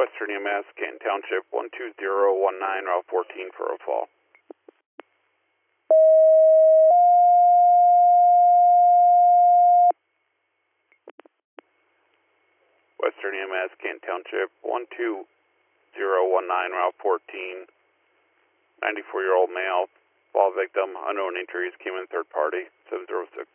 Western EMS, Canton Township, 12019, Route 14 for a fall. Western EMS, Canton Township, 12019, Route 14, 94-year-old male, fall victim, unknown injuries, came in third party, 706.